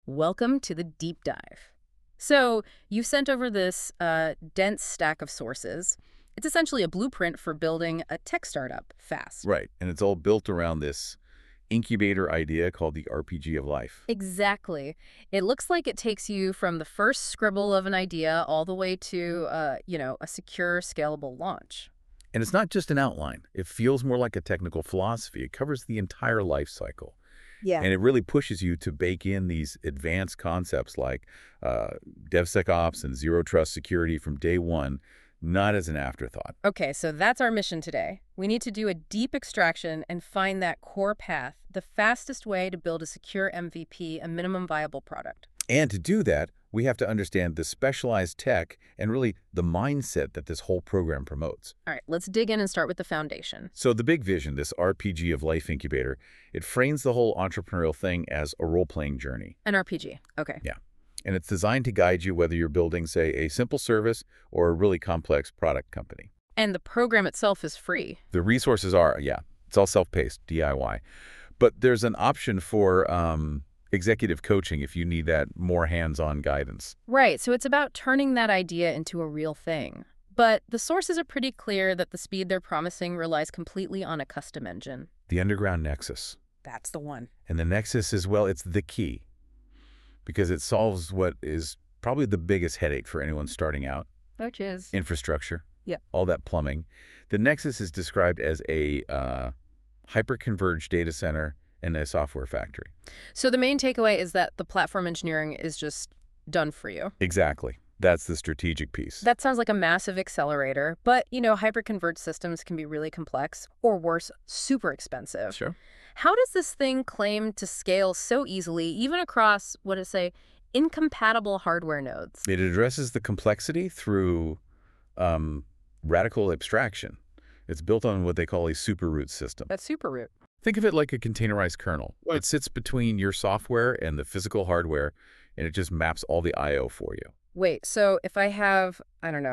Welcome to the deep dive. So, you sent over this dense stack of sources. It's essentially a blueprint for building a tech startup fast. Right. And it's all built around this incubator idea called the RPG of life. Exactly. It looks like it takes you from the first scribble of an idea all the way to, a secure, scalable launch. And it's not just an outline. It feels more like a technical philosophy. It covers the entire life cycle. Yeah. And it really pushes you to bake in these advanced concepts like DevSecOps and Zero Trust security from day one, not as an afterthought. Okay, so that's our mission today. We need to do a deep extraction and find that core path, the fastest way to build a secure MVP, a minimum viable product. And to do that, we have to understand the specialized tech and really the mindset that this whole program promotes. All right, let's dig in and start with the foundation. So the big vision, this RPG of life incubator, it frames the whole entrepreneurial thing as a role-playing journey. An RPG. Okay. Yeah. And it's designed to guide you whether you're building, say, a simple service or a really complex product company. And the program itself is free. The resources are, it's all self-paced, DIY. But there's an option for executive coaching if you need that more hands-on guidance. Right, so it's about turning that idea into a real thing. But the sources are pretty clear that the speed they're promising relies completely on a custom engine. The underground nexus. That's the one. And the nexus is, well, it's the key because it solves what is probably the biggest headache for anyone starting out. Which is? Infrastructure. Yeah. All that plumbing. The nexus is described as a hyper-converged data center and a software factory. So the main takeaway is that the platform engineering is just done for you. Exactly. That's the strategic piece. That sounds like a massive accelerator, but, hyperconverged systems can be really complex, or worse, super expensive. Sure. How does this thing claim to scale so easily, even across, incompatible hardware nodes? It addresses the complexity through radical abstraction. It's built on what they call a superroot system. That's super root. Think of it like a containerized kernel. It sits between your software and the physical hardware, and it just maps all the I/O for you. Wait, so if I have,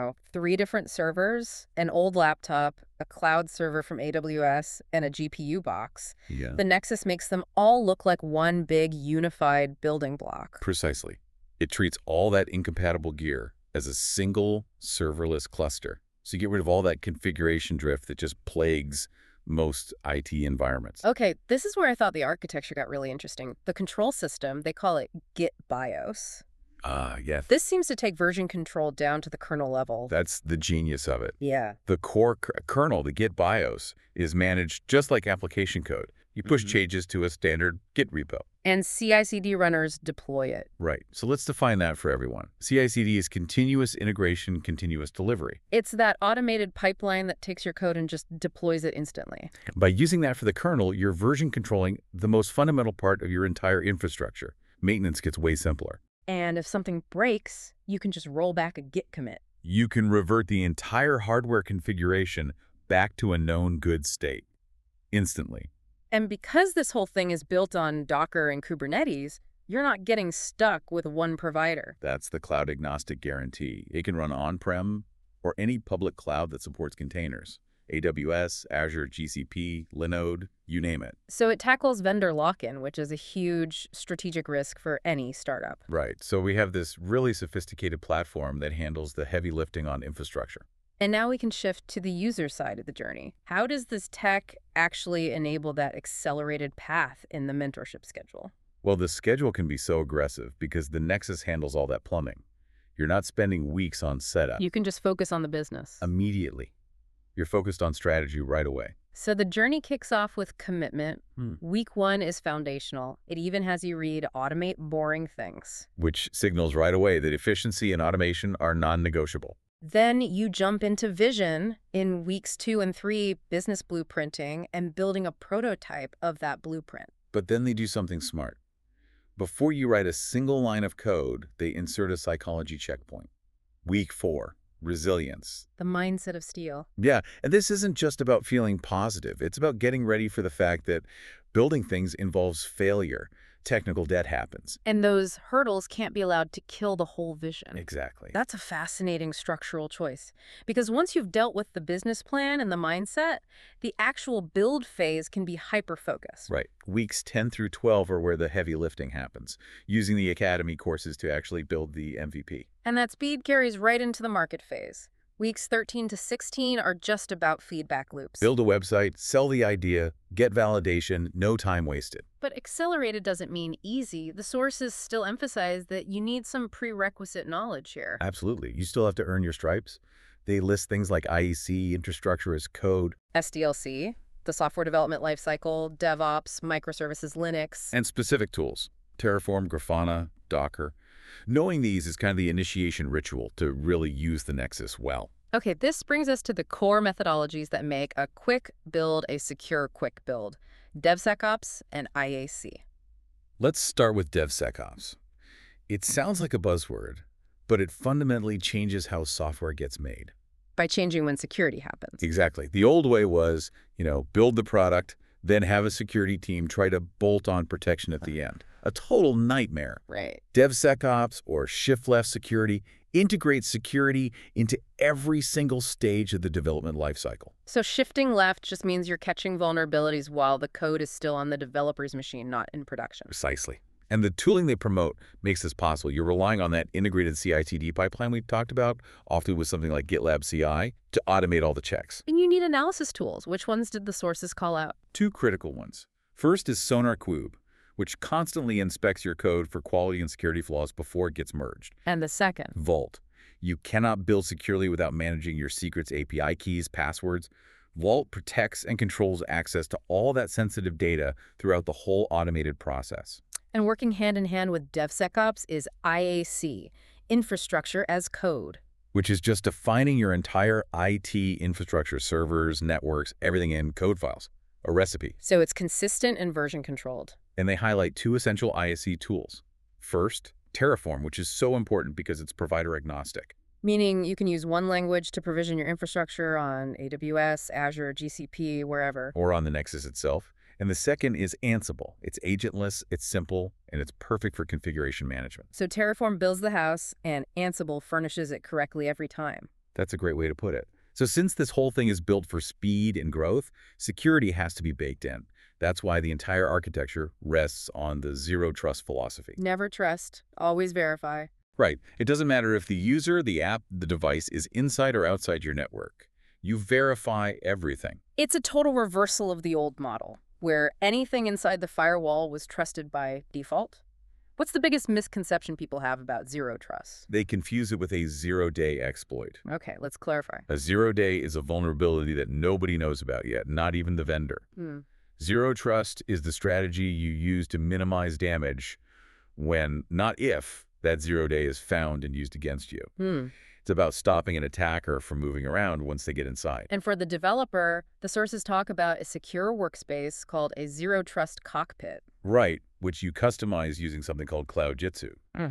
3 different servers, an old laptop, a cloud server from AWS, and a GPU box, Yeah. the Nexus makes them all look like one big unified building block. Precisely. It treats all that incompatible gear as a single serverless cluster. So you get rid of all that configuration drift that just plagues most IT environments. Okay, this is where I thought the architecture got really interesting. The control system, they call it Git BIOS. Yeah. This seems to take version control down to the kernel level. That's the genius of it. Yeah. The core kernel, the Git BIOS, is managed just like application code. You push changes to a standard Git repo. And CI/CD runners deploy it. Right. So let's define that for everyone. CI/CD is continuous integration, continuous delivery. It's that automated pipeline that takes your code and just deploys it instantly. By using that for the kernel, you're version controlling the most fundamental part of your entire infrastructure. Maintenance gets way simpler. And if something breaks, you can just roll back a Git commit. You can revert the entire hardware configuration back to a known good state instantly. And because this whole thing is built on Docker and Kubernetes, you're not getting stuck with one provider. That's the cloud agnostic guarantee. It can run on-prem or any public cloud that supports containers. AWS, Azure, GCP, Linode, you name it. So it tackles vendor lock-in, which is a huge strategic risk for any startup. Right. So we have this really sophisticated platform that handles the heavy lifting on infrastructure. And now we can shift to the user side of the journey. How does this tech actually enable that accelerated path in the mentorship schedule? Well, the schedule can be so aggressive because the Nexus handles all that plumbing. You're not spending weeks on setup. You can just focus on the business. Immediately. You're focused on strategy right away. So the journey kicks off with commitment. Week 1 is foundational. It even has you read Automate Boring Things. Which signals right away that efficiency and automation are non-negotiable. Then you jump into vision in weeks 2 and 3, business blueprinting and building a prototype of that blueprint. But then they do something smart. Before you write a single line of code, they insert a psychology checkpoint. Week 4, resilience. The mindset of steel. Yeah, and this isn't just about feeling positive. It's about getting ready for the fact that building things involves failure. technical debt happens. And those hurdles can't be allowed to kill the whole vision. Exactly. That's a fascinating structural choice. Because once you've dealt with the business plan and the mindset, the actual build phase can be hyper-focused. Right. Weeks 10 through 12 are where the heavy lifting happens, using the academy courses to actually build the MVP. And that speed carries right into the market phase. Weeks 13 to 16 are just about feedback loops. Build a website, sell the idea, get validation, no time wasted. But accelerated doesn't mean easy. The sources still emphasize that you need some prerequisite knowledge here. Absolutely. You still have to earn your stripes. They list things like IEC, infrastructure as code, SDLC, the software development lifecycle, DevOps, microservices, Linux. and specific tools, Terraform, Grafana, Docker. Knowing these is kind of the initiation ritual to really use the Nexus well. Okay, this brings us to the core methodologies that make a quick build a secure quick build: DevSecOps and IAC. Let's start with DevSecOps. It sounds like a buzzword, but it fundamentally changes how software gets made. By changing when security happens. Exactly. The old way was, build the product, then have a security team try to bolt on protection at the end. A total nightmare. Right. DevSecOps, or shift-left security, integrates security into every single stage of the development lifecycle. So shifting left just means you're catching vulnerabilities while the code is still on the developer's machine, not in production. Precisely. And the tooling they promote makes this possible. You're relying on that integrated CI/CD pipeline we talked about, often with something like GitLab CI, to automate all the checks. And you need analysis tools. Which ones did the sources call out? Two critical ones. First is SonarQube, which constantly inspects your code for quality and security flaws before it gets merged. And the second? Vault. You cannot build securely without managing your secrets, API keys, passwords. Vault protects and controls access to all that sensitive data throughout the whole automated process. And working hand in hand with DevSecOps is IAC, infrastructure as code. Which is just defining your entire IT infrastructure, servers, networks, everything in code files, a recipe. So it's consistent and version controlled. And they highlight two essential ISC tools. First, Terraform, which is so important because it's provider agnostic. Meaning you can use one language to provision your infrastructure on AWS, Azure, GCP, wherever. Or on the Nexus itself. And the second is Ansible. It's agentless, it's simple, and it's perfect for configuration management. So Terraform builds the house, and Ansible furnishes it correctly every time. That's a great way to put it. So since this whole thing is built for speed and growth, security has to be baked in. That's why the entire architecture rests on the zero trust philosophy. Never trust, always verify. Right. It doesn't matter if the user, the app, the device is inside or outside your network. You verify everything. It's a total reversal of the old model, where anything inside the firewall was trusted by default. What's the biggest misconception people have about zero trust? They confuse it with a zero-day exploit. Okay, let's clarify. A zero-day is a vulnerability that nobody knows about yet, not even the vendor. Zero trust is the strategy you use to minimize damage when, not if, that zero-day is found and used against you. It's about stopping an attacker from moving around once they get inside. And for the developer, the sources talk about a secure workspace called a zero trust cockpit. Right, which you customize using something called Cloud Jitsu.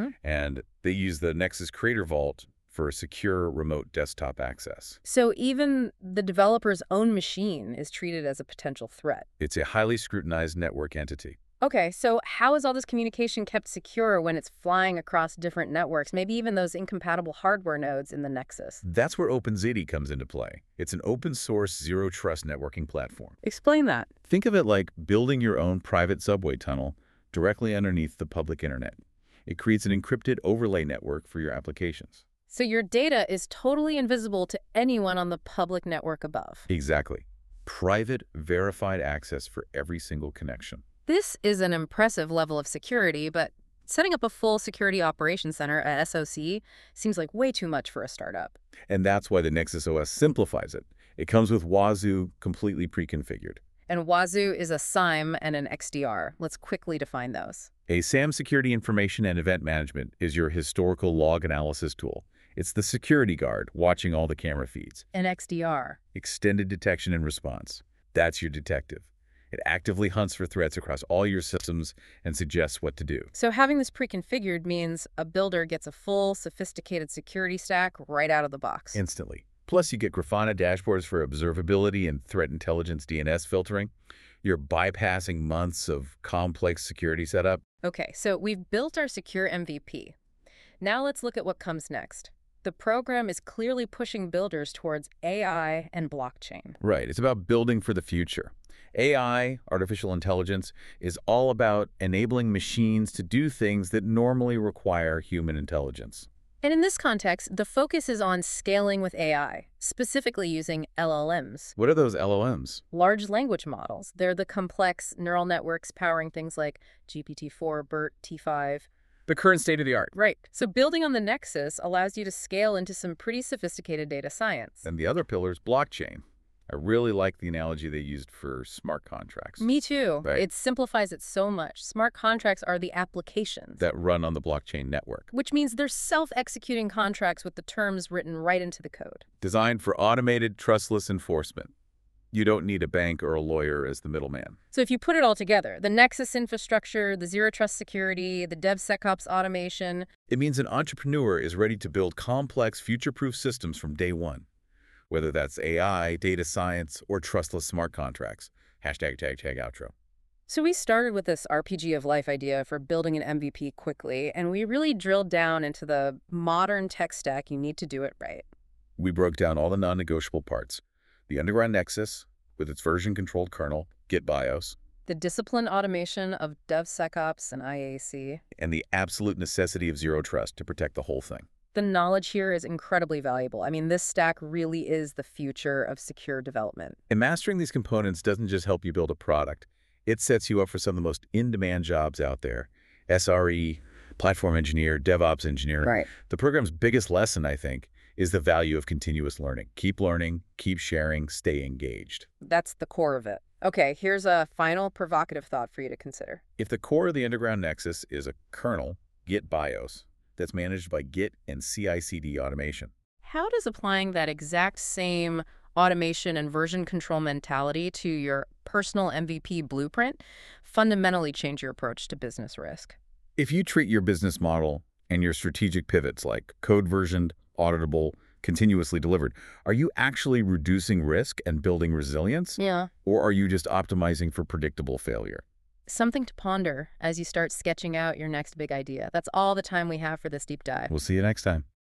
And they use the Nexus Creator Vault for secure remote desktop access. So even the developer's own machine is treated as a potential threat. It's a highly scrutinized network entity. Okay, so how is all this communication kept secure when it's flying across different networks, maybe even those incompatible hardware nodes in the Nexus? That's where OpenZiti comes into play. It's an open-source, zero-trust networking platform. Explain that. Think of it like building your own private subway tunnel directly underneath the public internet. It creates an encrypted overlay network for your applications. So your data is totally invisible to anyone on the public network above. Exactly. Private, verified access for every single connection. This is an impressive level of security, but setting up a full security operations center, a SOC, seems like way too much for a startup. And that's why the Nexus OS simplifies it. It comes with Wazoo completely pre-configured. And Wazoo is a SIEM and an XDR. Let's quickly define those. A SAM security information and event management is your historical log analysis tool. It's the security guard watching all the camera feeds. An XDR. Extended detection and response. That's your detective. It actively hunts for threats across all your systems and suggests what to do. So having this pre-configured means a builder gets a full, sophisticated security stack right out of the box. Instantly. Plus, you get Grafana dashboards for observability and threat intelligence DNS filtering. You're bypassing months of complex security setup. Okay, so we've built our secure MVP. Now let's look at what comes next. The program is clearly pushing builders towards AI and blockchain. Right. It's about building for the future. AI, artificial intelligence, is all about enabling machines to do things that normally require human intelligence. And in this context, the focus is on scaling with AI, specifically using LLMs, What are those LLMs? large language models. They're the complex neural networks powering things like GPT-4, BERT, T5. The current state of the art. Right. So building on the Nexus allows you to scale into some pretty sophisticated data science. And the other pillar is blockchain. I really like the analogy they used for smart contracts Me too. Right. It simplifies it so much. Smart contracts are the applications, that run on the blockchain network, which means they're self-executing contracts with the terms written right into the code. designed for automated, trustless enforcement. You don't need a bank or a lawyer as the middleman. So if you put it all together, the Nexus infrastructure, the zero trust security, the DevSecOps automation. It means an entrepreneur is ready to build complex, future-proof systems from day one, whether that's AI, data science, or trustless smart contracts. Hashtag tag outro. So we started with this RPG of life idea for building an MVP quickly, and we really drilled down into the modern tech stack you need to do it right. We broke down all the non-negotiable parts. The underground Nexus, with its version-controlled kernel, Git BIOS, The disciplined automation of DevSecOps and IAC. and the absolute necessity of zero trust to protect the whole thing. The knowledge here is incredibly valuable. I mean, this stack really is the future of secure development. And mastering these components doesn't just help you build a product. It sets you up for some of the most in-demand jobs out there. SRE, platform engineer, DevOps engineer. Right. The program's biggest lesson, I think, is the value of continuous learning, keep sharing, stay engaged. That's the core of it. Okay, here's a final provocative thought for you to consider. If the core of the underground Nexus is a kernel, Git BIOS, that's managed by Git and CI/CD automation, How does applying that exact same automation and version control mentality to your personal MVP blueprint fundamentally change your approach to business risk? if you treat your business model and your strategic pivots like code versioned, auditable, continuously delivered, are you actually reducing risk and building resilience? Yeah. Or are you just optimizing for predictable failure? Something to ponder as you start sketching out your next big idea. That's all the time we have for this deep dive. We'll see you next time.